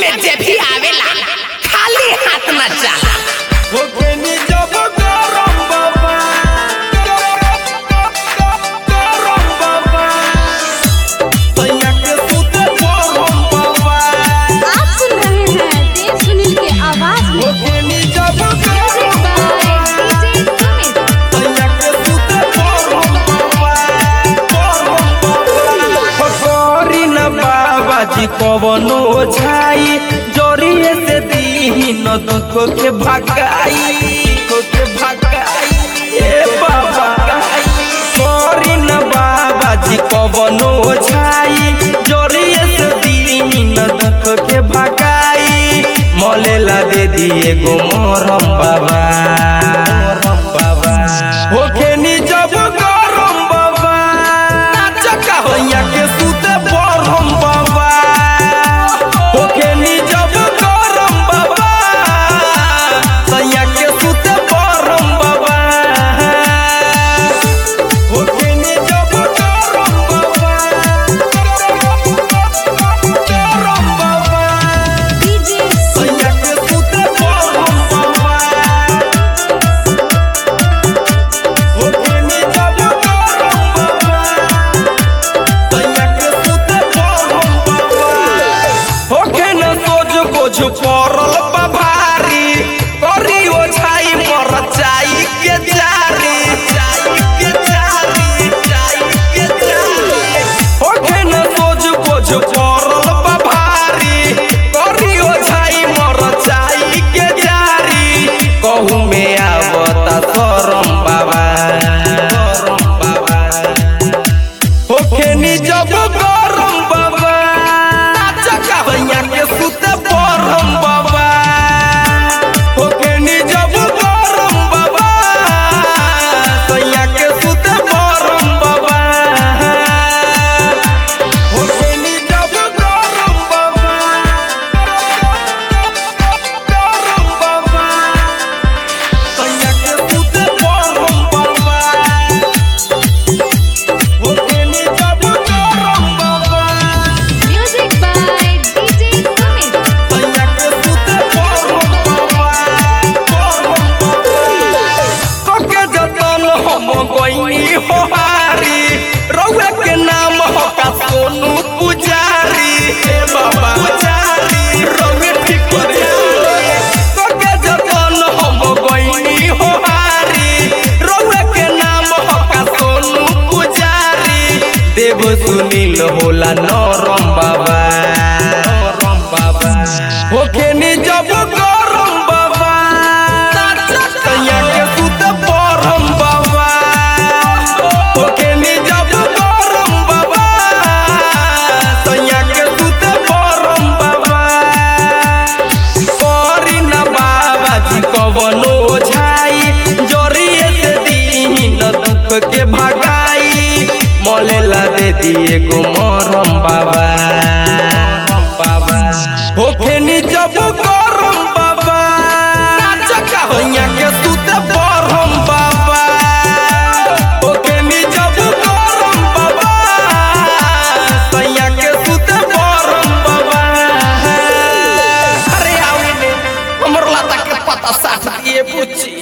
में जे भी आवेला खाली हाथ न जाला। आप सुन रहे हैं देव सुनील के आवाज में। कवनो छाई जोरिए से दीन दुख के भगाई ए बाबा सॉरी न बाबा जी कवनो छाई जोरिए से दीन दुख के भगाई मलेला दे दिए गो मोरम बाबा होके नी जब गरम बाबा चका होया के सुते बरम बाबा होके नी जब गरम बाबा सैया के सुते बरम बाबा होके नी जब गरम बाबा सैया के सुते बरम बाबा होके नी जब गरम बाबा सैया के सुते बरम बाबा होके न सोच बोझ पड़ल बा भारी करी ओछाई मर चाई के जारी होके न सोच बोझ पड़ल बा भारी करी ओछाई मर चाई के जारी कहू में आवता शरम बाबा होके नी जब गरम बाबा चका भैया के सुते बरम बाबा होके नी जब गरम बाबा सैया के सुते बरम बाबा होके नी जब गरम बाबा सैया के सुते बरम बाबा होके नी जब गरम बाबा म्यूजिक बाय डीजे सुमित। सैया के सुते बरम बाबा कके जतन हम गइनी हो हारी रउआ के नाम हो का सोनू पुजारी हे बाबा पुजारी रउआ ठीक करे कके जतन हम गइनी हो हारी रउआ के नाम हो का सोनू पुजारी देव सुनील होला नरम बाबा होके नी जब गरम बाबा सैया के सुते बरम बाबा होके नी जब गरम बाबा सैया के सुते बरम बाबा करी न बाबा जी कवनो छाई जोरिए से दीन दुख के भगाई मलेला दे दिए गो मोरम बाबा